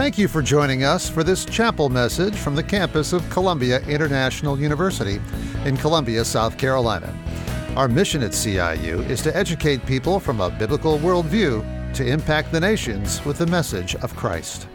Thank you for joining us for this chapel message from the campus of Columbia International University in Columbia, South Carolina. Our mission at CIU is to educate people from a biblical worldview to impact the nations with the message of Christ.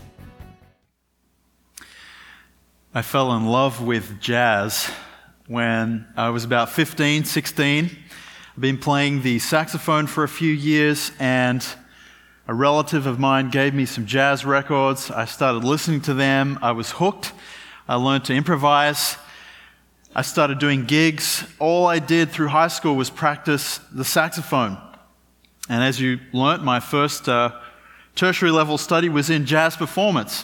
I fell in love with jazz when I was about 15, 16. I've been playing the saxophone for a few years, and a relative of mine gave me some jazz records. I started listening to them. I was hooked. I learned to improvise. I started doing gigs. All I did through high school was practice the saxophone. And as you learnt, my first tertiary level study was in jazz performance.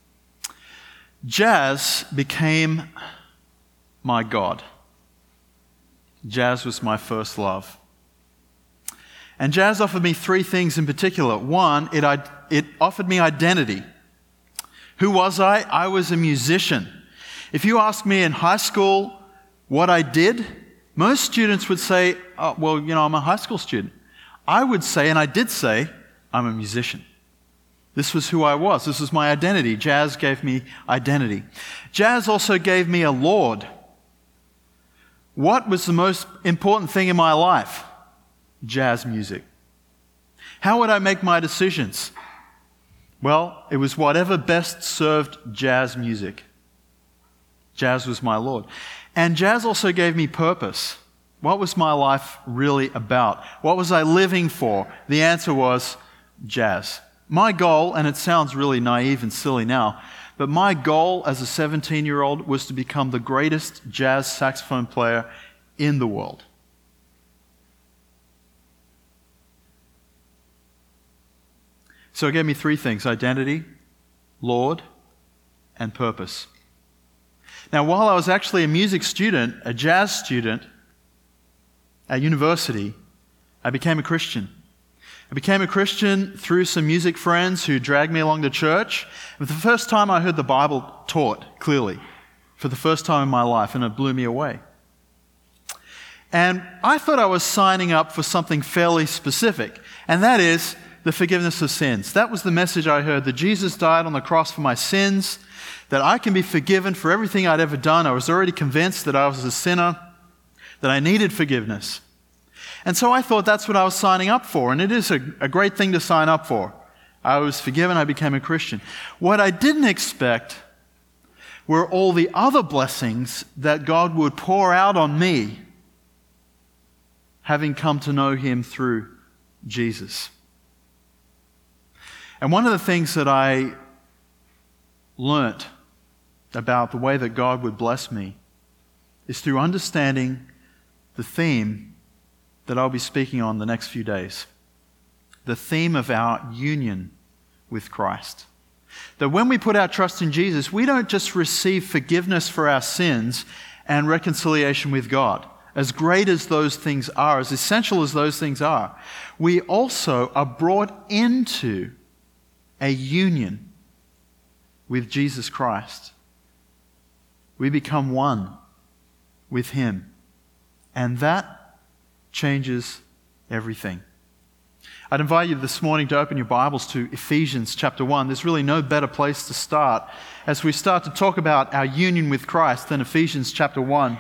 Jazz became my God. Jazz was my first love. And jazz offered me three things in particular. One, it offered me identity. Who was I? I was a musician. If you ask me in high school what I did, most students would say, I'm a high school student. I would say, and I did say, I'm a musician. This was who I was. This was my identity. Jazz gave me identity. Jazz also gave me a Lord. What was the most important thing in my life? Jazz music. How would I make my decisions? Well, it was whatever best served jazz music. Jazz was my Lord. And jazz also gave me purpose. What was my life really about? What was I living for? The answer was jazz. My goal, and it sounds really naive and silly now, but my goal as a 17-year-old was to become the greatest jazz saxophone player in the world. So it gave me three things: identity, Lord, and purpose. Now, while I was actually a music student, a jazz student at university, I became a Christian. I became a Christian through some music friends who dragged me along to church. It was the first time I heard the Bible taught clearly, for the first time in my life, and it blew me away. And I thought I was signing up for something fairly specific, and that is the forgiveness of sins. That was the message I heard, that Jesus died on the cross for my sins, that I can be forgiven for everything I'd ever done. I was already convinced that I was a sinner, that I needed forgiveness. And so I thought that's what I was signing up for, and it is a great thing to sign up for. I was forgiven, I became a Christian. What I didn't expect were all the other blessings that God would pour out on me, having come to know Him through Jesus. And one of the things that I learnt about the way that God would bless me is through understanding the theme that I'll be speaking on the next few days. The theme of our union with Christ. That when we put our trust in Jesus, we don't just receive forgiveness for our sins and reconciliation with God. As great as those things are, as essential as those things are, we also are brought into a union with Jesus Christ. We become one with Him. And that changes everything. I'd invite you this morning to open your Bibles to Ephesians chapter 1. There's really no better place to start as we start to talk about our union with Christ than Ephesians chapter 1.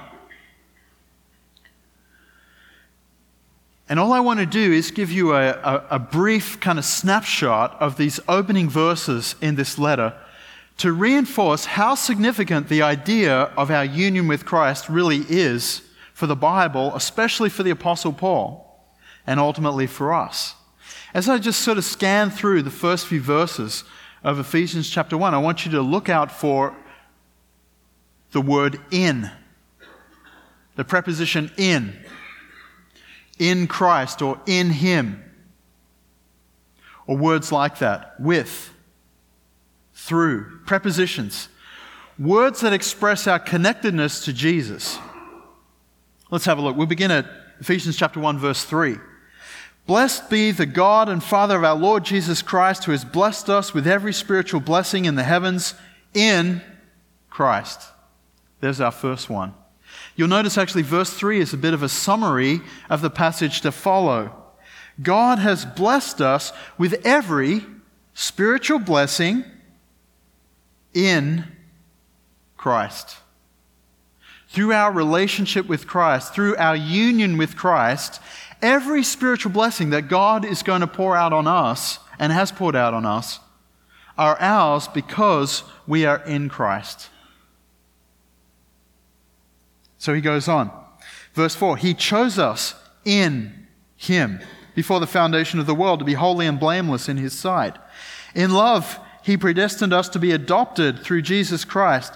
And all I want to do is give you a brief kind of snapshot of these opening verses in this letter to reinforce how significant the idea of our union with Christ really is for the Bible, especially for the Apostle Paul, and ultimately for us. As I just sort of scan through the first few verses of Ephesians chapter 1, I want you to look out for the word in, the preposition in Christ, or in Him, or words like that, with, through, prepositions, words that express our connectedness to Jesus. Let's have a look. We'll begin at Ephesians chapter 1, verse 3. Blessed be the God and Father of our Lord Jesus Christ, who has blessed us with every spiritual blessing in the heavens in Christ. There's our first one. You'll notice actually verse 3 is a bit of a summary of the passage to follow. God has blessed us with every spiritual blessing in Christ. Through our relationship with Christ, through our union with Christ, every spiritual blessing that God is going to pour out on us and has poured out on us are ours because we are in Christ. So he goes on. Verse 4, he chose us in him before the foundation of the world to be holy and blameless in his sight. In love, he predestined us to be adopted through Jesus Christ,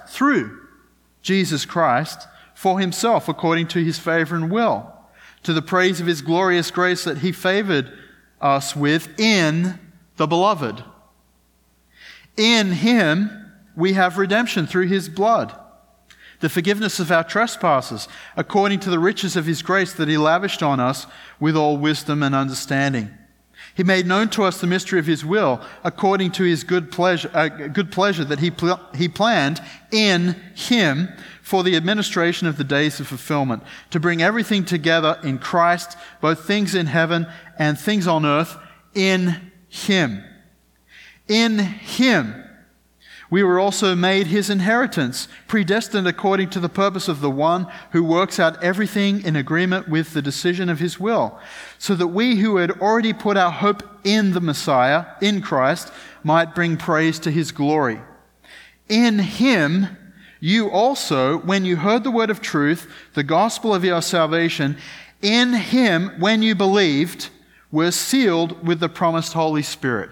for himself, according to his favor and will, to the praise of his glorious grace that he favored us with in the Beloved. In him we have redemption through his blood, the forgiveness of our trespasses, according to the riches of his grace that he lavished on us with all wisdom and understanding. He made known to us the mystery of his will, according to his good pleasure that he planned in him for the administration of the days of fulfillment, to bring everything together in Christ, both things in heaven and things on earth, in him. In him we were also made his inheritance, predestined according to the purpose of the one who works out everything in agreement with the decision of his will, so that we who had already put our hope in the Messiah, in Christ, might bring praise to his glory. In him you also, when you heard the word of truth, the gospel of your salvation, in him, when you believed, were sealed with the promised Holy Spirit.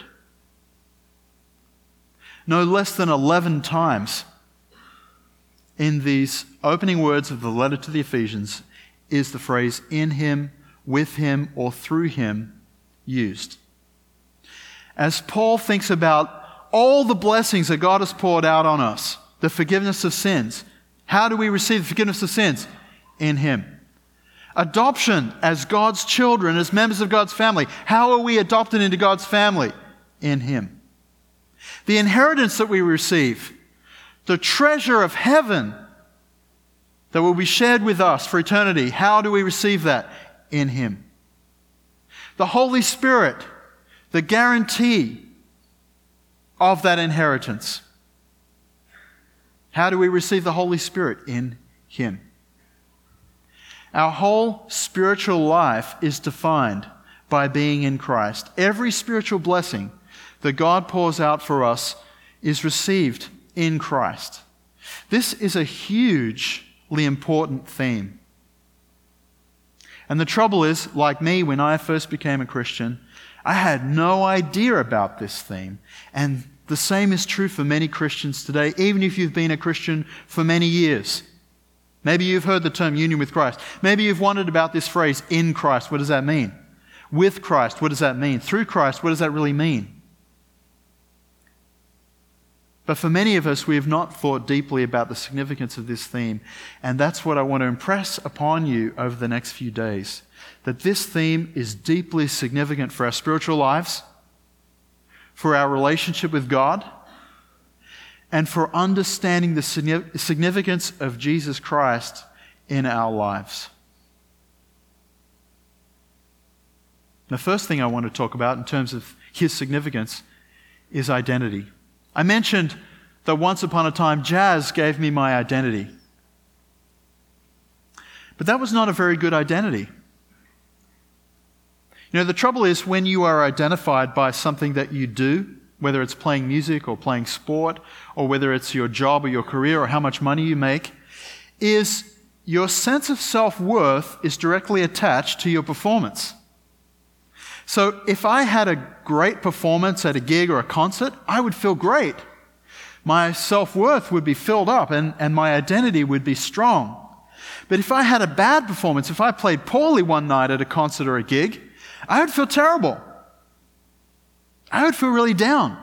No less than 11 times in these opening words of the letter to the Ephesians is the phrase in him, with him, or through him used. As Paul thinks about all the blessings that God has poured out on us, the forgiveness of sins, how do we receive the forgiveness of sins? In him. Adoption as God's children, as members of God's family. How are we adopted into God's family? In him. The inheritance that we receive, the treasure of heaven that will be shared with us for eternity. How do we receive that? In him. The Holy Spirit, the guarantee of that inheritance. How do we receive the Holy Spirit? In him. Our whole spiritual life is defined by being in Christ. Every spiritual blessing that God pours out for us is received in Christ. This is a hugely important theme. And the trouble is, like me, when I first became a Christian, I had no idea about this theme. And the same is true for many Christians today, even if you've been a Christian for many years. Maybe you've heard the term union with Christ. Maybe you've wondered about this phrase, in Christ. What does that mean? With Christ, what does that mean? Through Christ, what does that really mean? But for many of us, we have not thought deeply about the significance of this theme. And that's what I want to impress upon you over the next few days. That this theme is deeply significant for our spiritual lives, for our relationship with God, and for understanding the significance of Jesus Christ in our lives. The first thing I want to talk about in terms of his significance is identity. I mentioned that once upon a time, jazz gave me my identity. But that was not a very good identity. You know, the trouble is when you are identified by something that you do, whether it's playing music or playing sport, or whether it's your job or your career or how much money you make, is your sense of self-worth is directly attached to your performance. So if I had a great performance at a gig or a concert, I would feel great. My self-worth would be filled up and my identity would be strong. But if I had a bad performance, if I played poorly one night at a concert or a gig, I would feel terrible. I would feel really down.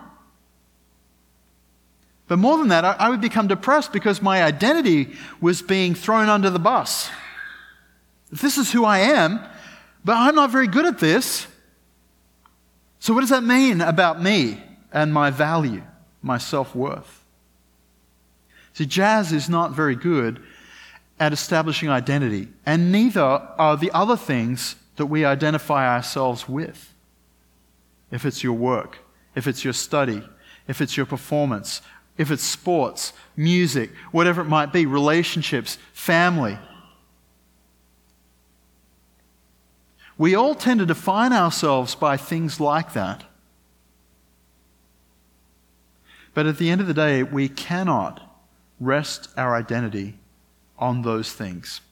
But more than that, I would become depressed because my identity was being thrown under the bus. This is who I am, but I'm not very good at this. So what does that mean about me and my value, my self-worth? See, jazz is not very good at establishing identity, and neither are the other things that we identify ourselves with. If it's your work, if it's your study, if it's your performance, If it's sports, music, whatever it might be, relationships, family. We all tend to define ourselves by things like that. But at the end of the day, we cannot rest our identity on those things.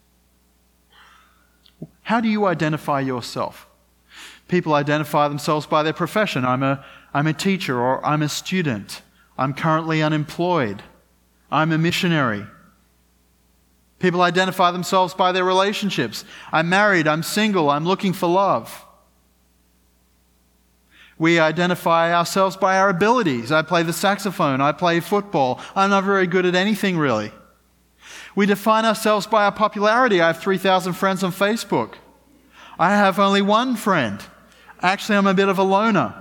How do you identify yourself? People identify themselves by their profession. I'm a teacher, or I'm a student. I'm currently unemployed. I'm a missionary. People identify themselves by their relationships. I'm married, I'm single, I'm looking for love. We identify ourselves by our abilities. I play the saxophone, I play football. I'm not very good at anything really. We define ourselves by our popularity. I have 3,000 friends on Facebook. I have only one friend. Actually, I'm a bit of a loner.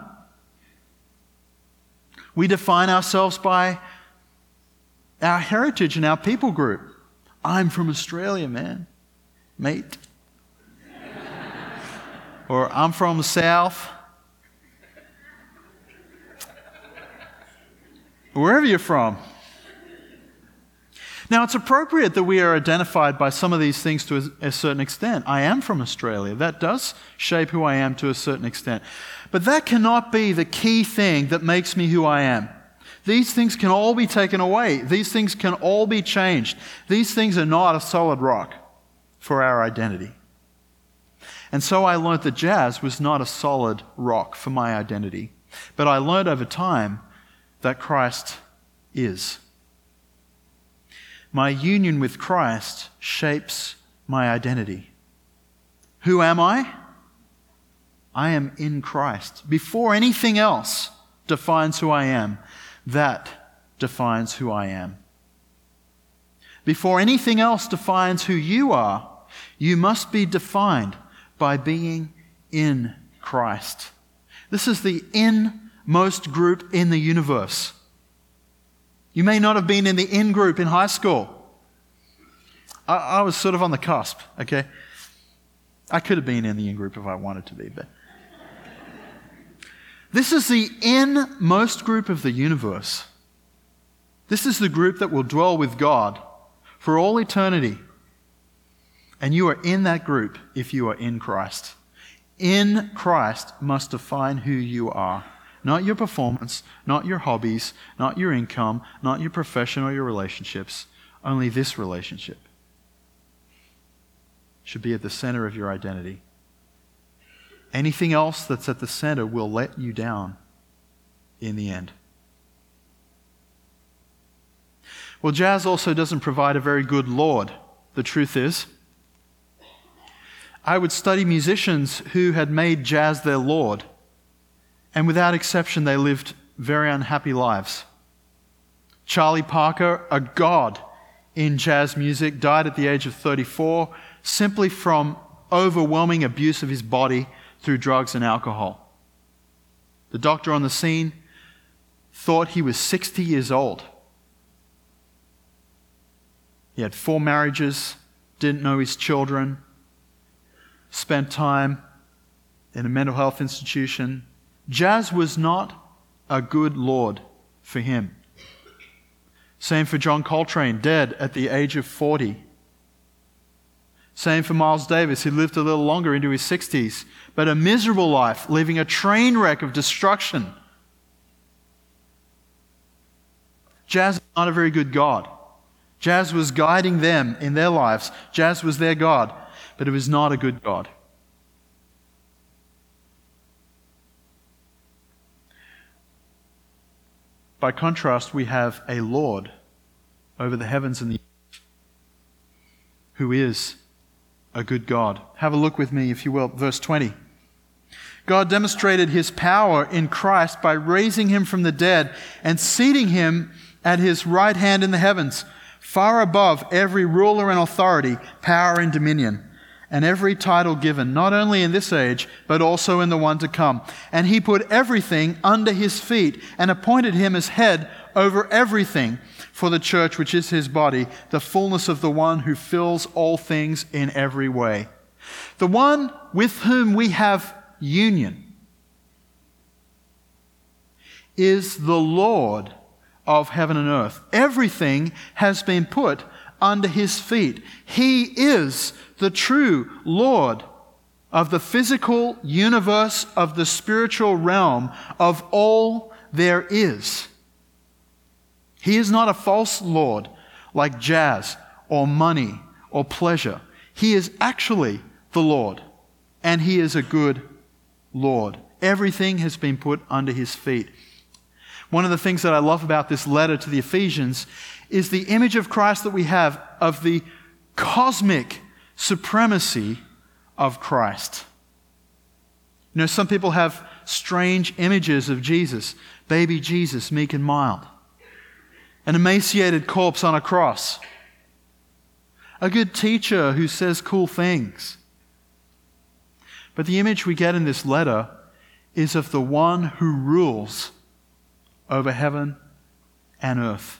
We define ourselves by our heritage and our people group. I'm from Australia, man. Mate. Or I'm from the South. Wherever you're from. Now, it's appropriate that we are identified by some of these things to a certain extent. I am from Australia. That does shape who I am to a certain extent. But that cannot be the key thing that makes me who I am. These things can all be taken away. These things can all be changed. These things are not a solid rock for our identity. And so I learned that jazz was not a solid rock for my identity. But I learned over time that Christ is. My union with Christ shapes my identity. Who am I? I am in Christ. Before anything else defines who I am, that defines who I am. Before anything else defines who you are, you must be defined by being in Christ. This is the inmost group in the universe. You may not have been in the in group in high school. I was sort of on the cusp, okay? I could have been in the in group if I wanted to be, but this is the inmost group of the universe. This is the group that will dwell with God for all eternity. And you are in that group if you are in Christ. In Christ must define who you are. Not your performance, not your hobbies, not your income, not your profession or your relationships. Only this relationship should be at the center of your identity. Anything else that's at the center will let you down in the end. Well, jazz also doesn't provide a very good Lord. The truth is, I would study musicians who had made jazz their Lord, and without exception, they lived very unhappy lives. Charlie Parker, a god in jazz music, died at the age of 34 simply from overwhelming abuse of his body through drugs and alcohol. The doctor on the scene thought he was 60 years old. He had 4 marriages, didn't know his children, spent time in a mental health institution. Jazz was not a good Lord for him. Same for John Coltrane, dead at the age of 40. Same for Miles Davis, who lived a little longer into his 60s, but a miserable life, living a train wreck of destruction. Jazz is not a very good God. Jazz was guiding them in their lives. Jazz was their God, but it was not a good God. By contrast, we have a Lord over the heavens and the earth who is a good God. Have a look with me, if you will, verse 20. God demonstrated his power in Christ by raising him from the dead and seating him at his right hand in the heavens, far above every ruler and authority, power and dominion, and every title given, not only in this age, but also in the one to come. And he put everything under his feet and appointed him as head over everything for the church, which is his body, the fullness of the one who fills all things in every way. The one with whom we have union is the Lord of heaven and earth. Everything has been put under his feet. He is the true Lord of the physical universe, of the spiritual realm, of all there is. He is not a false Lord like jazz or money or pleasure. He is actually the Lord, and he is a good Lord. Everything has been put under his feet. One of the things that I love about this letter to the Ephesians is the image of Christ that we have of the cosmic supremacy of Christ. You know, some people have strange images of Jesus. Baby Jesus, meek and mild. An emaciated corpse on a cross. A good teacher who says cool things. But the image we get in this letter is of the one who rules over heaven and earth.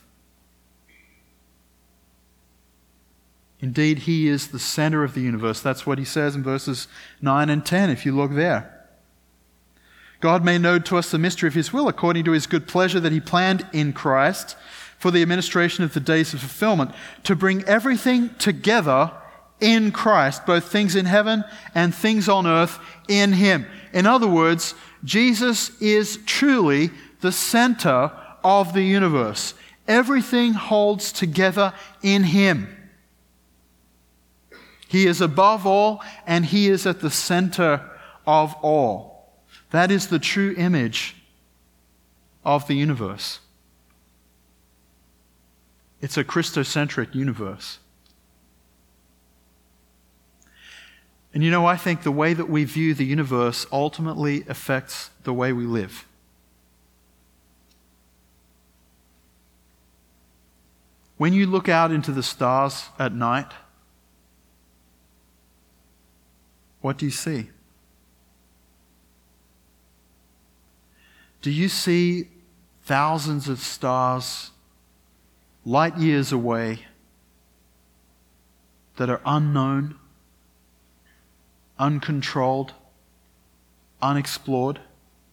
Indeed, he is the center of the universe. That's what he says in verses 9 and 10, if you look there. God made known to us the mystery of his will, according to his good pleasure that he planned in Christ for the administration of the days of fulfillment, to bring everything together in Christ, both things in heaven and things on earth in him. In other words, Jesus is truly the center of the universe. Everything holds together in him. He is above all, and he is at the center of all. That is the true image of the universe. It's a Christocentric universe. And you know, I think the way that we view the universe ultimately affects the way we live. When you look out into the stars at night, what do you see? Do you see thousands of stars light years away that are unknown, uncontrolled, unexplored?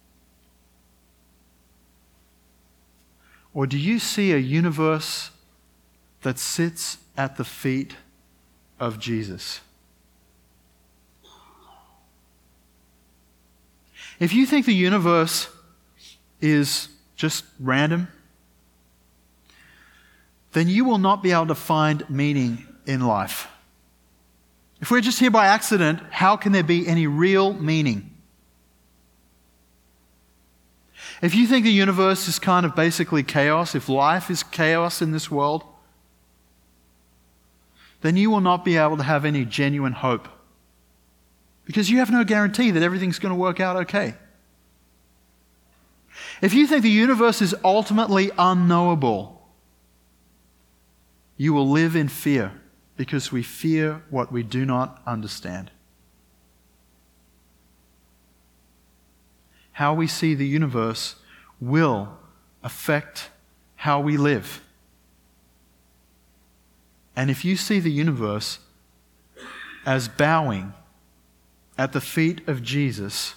Or do you see a universe that sits at the feet of Jesus? If you think the universe is just random, then you will not be able to find meaning in life. If we're just here by accident, how can there be any real meaning? If you think the universe is kind of basically chaos, if life is chaos in this world, then you will not be able to have any genuine hope. Because you have no guarantee that everything's going to work out okay. If you think the universe is ultimately unknowable, you will live in fear, because we fear what we do not understand. How we see the universe will affect how we live. And if you see the universe as bowing at the feet of Jesus,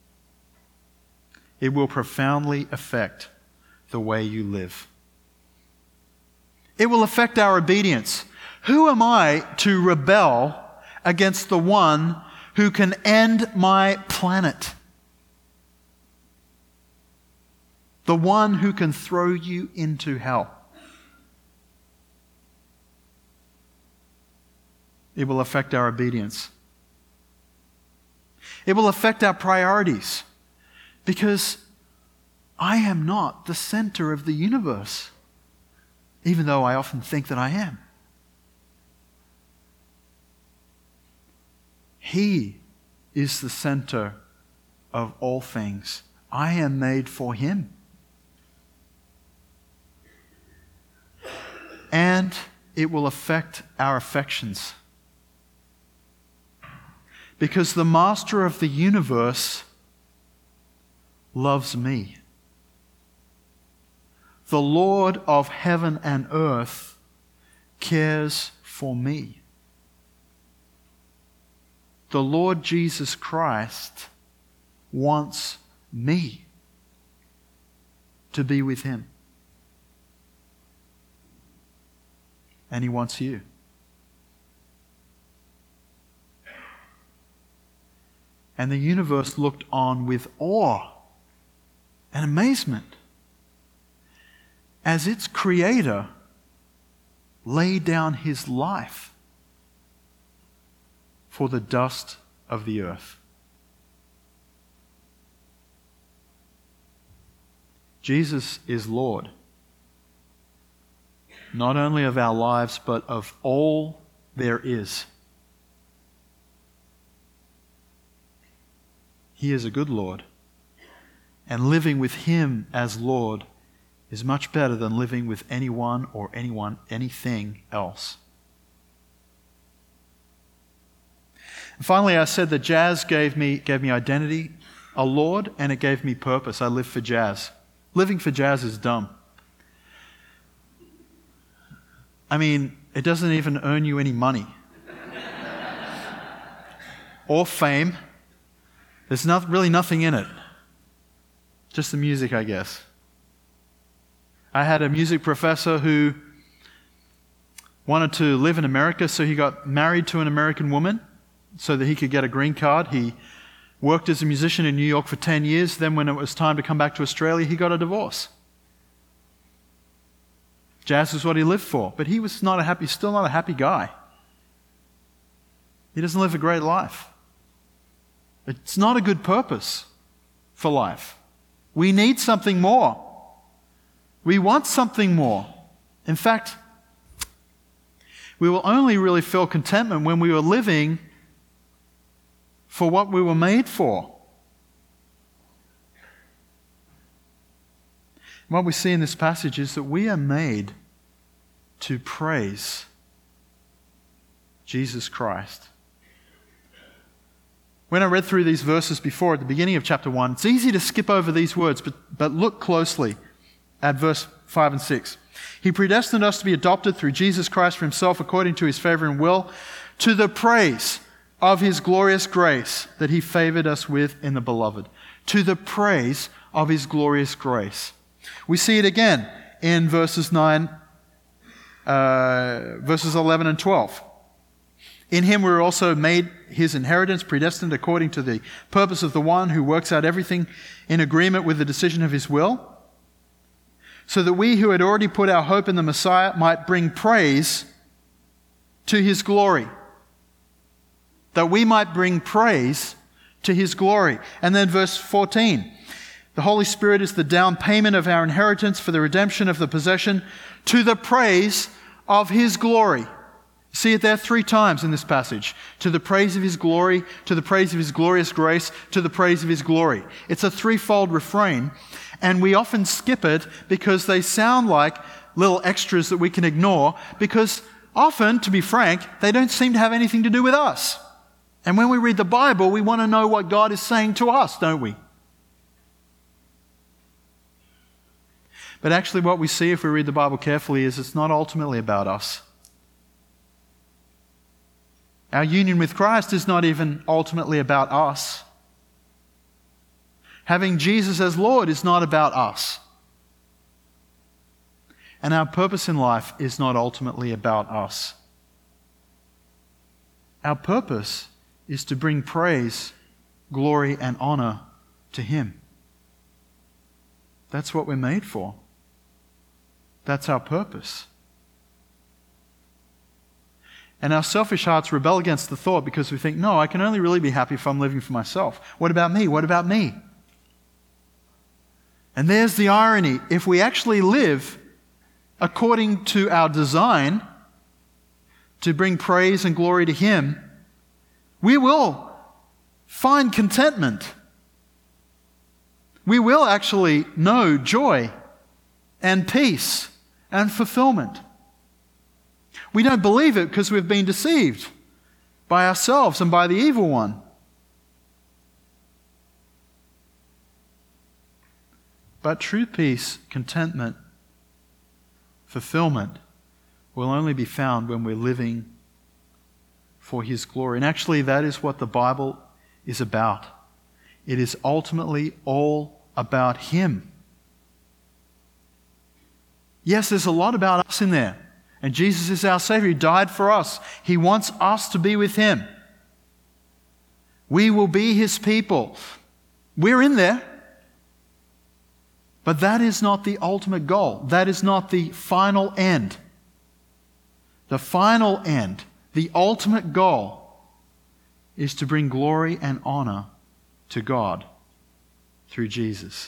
it will profoundly affect the way you live. It will affect our obedience. Who am I to rebel against the one who can end my planet? The one who can throw you into hell. It will affect our obedience. It will affect our priorities, because I am not the center of the universe, even though I often think that I am. He is the center of all things. I am made for him. And it will affect our affections. Because the master of the universe loves me. The Lord of heaven and earth cares for me. The Lord Jesus Christ wants me to be with him. and He wants you. And the universe looked on with awe and amazement as its creator laid down His life for the dust of the earth. Jesus is Lord, not only of our lives, but of all there is. He is a good Lord, and living with Him as Lord is much better than living with anyone or anything else. And finally, I said that jazz gave me identity, a Lord, and it gave me purpose. I live for jazz. Living for jazz is dumb. I mean, it doesn't even earn you any money or fame. There's really nothing in it. Just the music, I guess. I had a music professor who wanted to live in America, so he got married to an American woman so that he could get a green card. He worked as a musician in New York for 10 years. Then when it was time to come back to Australia, he got a divorce. Jazz was what he lived for, but he was still not a happy guy. He doesn't live a great life. It's not a good purpose for life. We need something more. We want something more. In fact, we will only really feel contentment when we are living for what we were made for. What we see in this passage is that we are made to praise Jesus Christ. When I read through these verses before at the beginning of chapter 1, it's easy to skip over these words, but look closely at verse 5 and 6. He predestined us to be adopted through Jesus Christ for Himself according to His favor and will, to the praise of His glorious grace that He favored us with in the Beloved. To the praise of His glorious grace. We see it again in verses 11 and 12. In Him we were also made His inheritance, predestined according to the purpose of the one who works out everything in agreement with the decision of His will, so that we who had already put our hope in the Messiah might bring praise to His glory. That we might bring praise to His glory. And then verse 14. The Holy Spirit is the down payment of our inheritance for the redemption of the possession to the praise of His glory. See it there 3 times in this passage. To the praise of His glory, to the praise of His glorious grace, to the praise of His glory. It's a 3-fold refrain, and we often skip it because they sound like little extras that we can ignore, because often, to be frank, they don't seem to have anything to do with us. And when we read the Bible, we want to know what God is saying to us, don't we? But actually what we see if we read the Bible carefully is it's not ultimately about us. Our union with Christ is not even ultimately about us. Having Jesus as Lord is not about us. And our purpose in life is not ultimately about us. Our purpose is to bring praise, glory, and honor to Him. That's what we're made for. That's our purpose. And our selfish hearts rebel against the thought because we think, no, I can only really be happy if I'm living for myself. What about me? What about me? And there's the irony. If we actually live according to our design to bring praise and glory to Him, we will find contentment. We will actually know joy and peace and fulfillment. We don't believe it because we've been deceived by ourselves and by the evil one. But true peace, contentment, fulfillment will only be found when we're living for His glory. And actually, that is what the Bible is about. It is ultimately all about Him. Yes, there's a lot about us in there. And Jesus is our Savior. He died for us. He wants us to be with Him. We will be His people. We're in there. But that is not the ultimate goal. That is not the final end. The final end, the ultimate goal, is to bring glory and honor to God through Jesus.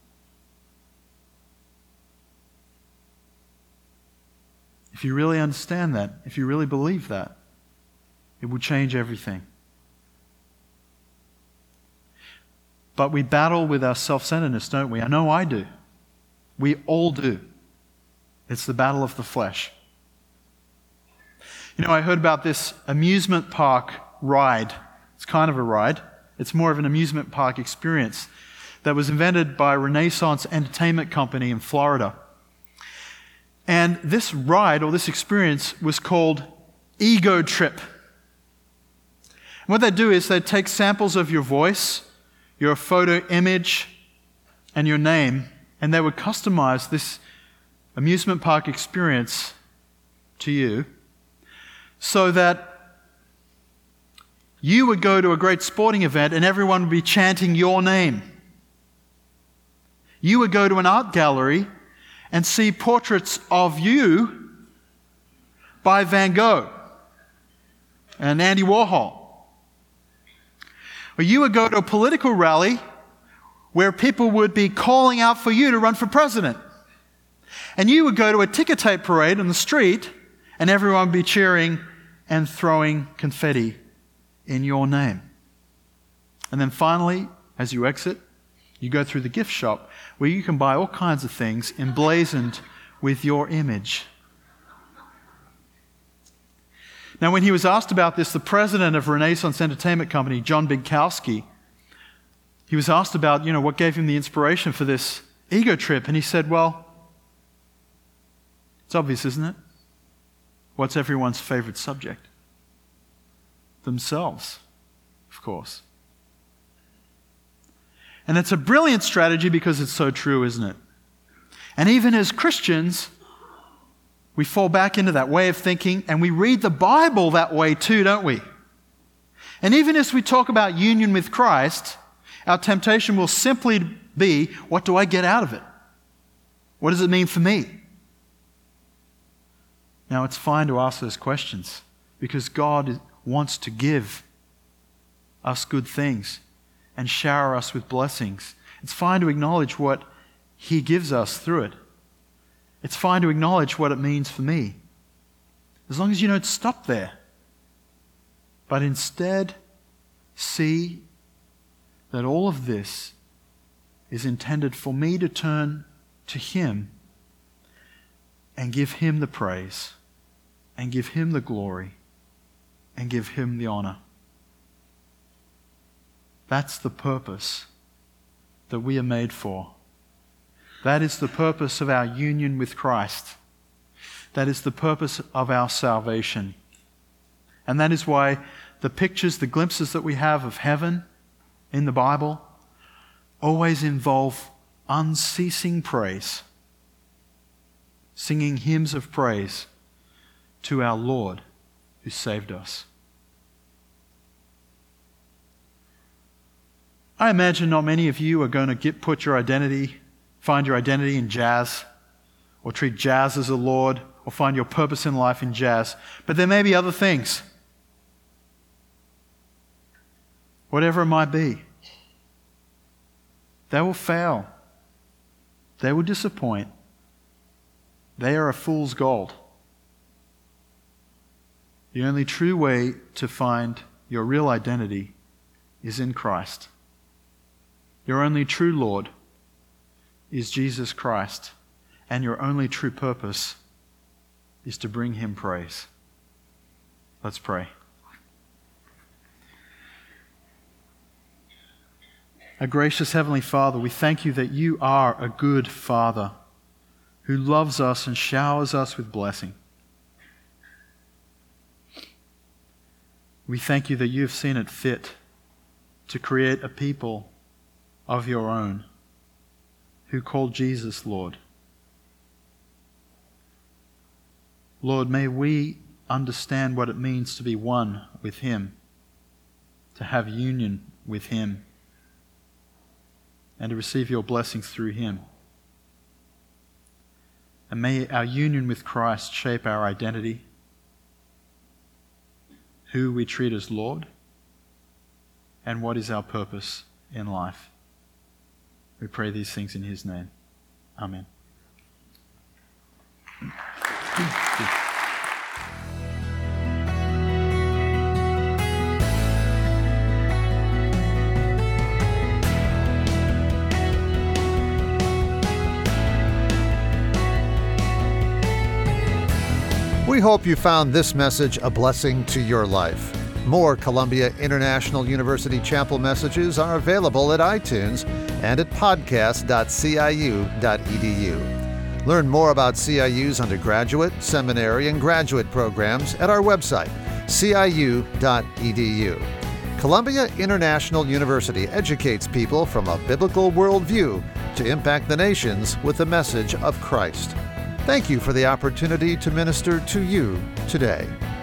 If you really understand that, if you really believe that, it will change everything. But we battle with our self-centeredness, don't we? I know I do. We all do. It's the battle of the flesh. You know, I heard about this amusement park ride. It's kind of a ride. It's more of an amusement park experience that was invented by Renaissance Entertainment Company in Florida. And this ride, or this experience, was called Ego Trip. And what they do is they take samples of your voice, your photo image, and your name, and they would customize this amusement park experience to you so that you would go to a great sporting event and everyone would be chanting your name. You would go to an art gallery and see portraits of you by Van Gogh and Andy Warhol. Or you would go to a political rally where people would be calling out for you to run for president. And you would go to a ticker tape parade on the street and everyone would be cheering and throwing confetti in your name. And then finally, as you exit, you go through the gift shop where you can buy all kinds of things emblazoned with your image. Now, when he was asked about this, the president of Renaissance Entertainment Company, John Bienkowski, he was asked about, what gave him the inspiration for this ego trip. And he said, well, it's obvious, isn't it? What's everyone's favorite subject? Themselves, of course. And it's a brilliant strategy because it's so true, isn't it? And even as Christians, we fall back into that way of thinking, and we read the Bible that way too, don't we? And even as we talk about union with Christ, our temptation will simply be, what do I get out of it? What does it mean for me? Now, it's fine to ask those questions because God wants to give us good things and shower us with blessings. It's fine to acknowledge what He gives us through it. It's fine to acknowledge what it means for me, as long as you don't stop there, but instead see that all of this is intended for me to turn to Him and give Him the praise and give Him the glory and give Him the honor. That's the purpose that we are made for. That is the purpose of our union with Christ. That is the purpose of our salvation. And that is why the pictures, the glimpses that we have of heaven in the Bible always involve unceasing praise, singing hymns of praise to our Lord who saved us. I imagine not many of you are going to find your identity in jazz, or treat jazz as a Lord, or find your purpose in life in jazz. But there may be other things. Whatever it might be. They will fail. They will disappoint. They are a fool's gold. The only true way to find your real identity is in Christ. Your only true Lord is Jesus Christ, and your only true purpose is to bring Him praise. Let's pray. Our gracious Heavenly Father, we thank You that You are a good Father who loves us and showers us with blessing. We thank You that You have seen it fit to create a people of Your own who called Jesus Lord. Lord, may we understand what it means to be one with Him, to have union with Him, and to receive your blessings through Him. And may our union with Christ shape our identity, who we treat as Lord, and what is our purpose in life. We pray these things in His name. Amen. We hope you found this message a blessing to your life. More Columbia International University Chapel messages are available at iTunes and at podcast.ciu.edu. Learn more about CIU's undergraduate, seminary, and graduate programs at our website, ciu.edu. Columbia International University educates people from a biblical worldview to impact the nations with the message of Christ. Thank you for the opportunity to minister to you today.